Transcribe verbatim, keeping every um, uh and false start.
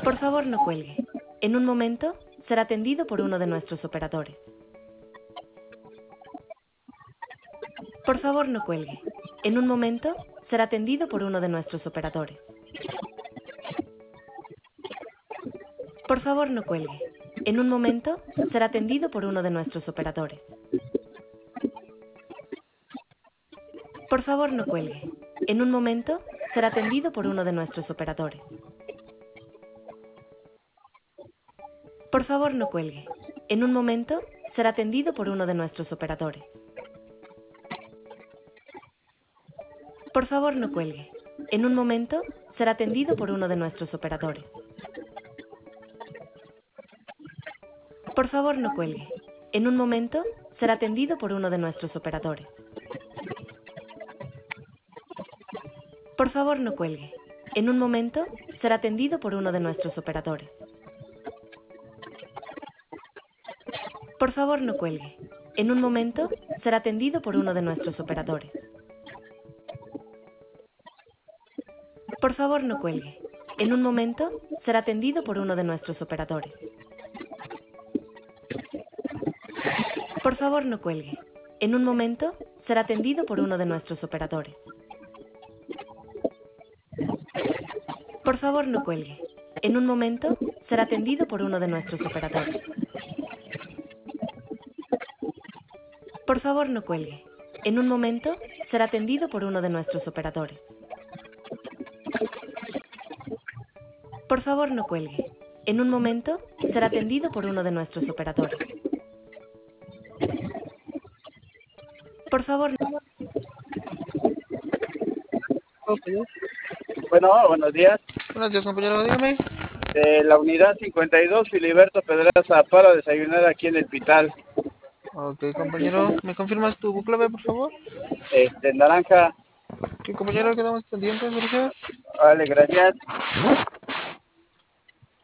Por favor, no cuelgue. En un momento, será atendido por uno de nuestros operadores. Por favor, no cuelgue. En un momento, será atendido por uno de nuestros operadores. Por favor, no cuelgue. En un momento, será atendido por uno de nuestros operadores. Por favor, no cuelgue. En un momento, será atendido por uno de nuestros operadores. Por favor, no cuelgue. En un momento, será atendido por uno de nuestros operadores. Por favor, no cuelgue. En un momento, será atendido por uno de nuestros operadores. Por favor, no cuelgue. En un momento, será atendido por uno de nuestros operadores. Por favor, no cuelgue. En un momento, será atendido por uno de nuestros operadores. Por favor, no cuelgue. En un momento, será atendido por uno de nuestros operadores. Por favor, no cuelgue. En un momento, será atendido por uno de nuestros operadores. Por favor, no cuelgue. En un momento, será atendido por uno de nuestros operadores. Por favor, no cuelgue. En un momento, será atendido por uno de nuestros operadores. Por favor, no cuelgue. En un momento, será atendido por uno de nuestros operadores. Por favor, no cuelgue. En un momento, será atendido por uno de nuestros operadores. Por favor, no. Bueno, buenos días. Buenos días, compañero, dígame. De la unidad cincuenta y dos, Filiberto Pedraza, para desayunar aquí en el Pital. Ok, compañero, ¿me confirmas tu clave, por favor? Este, naranja. Ok, compañero, quedamos pendientes, gracias. Vale, gracias.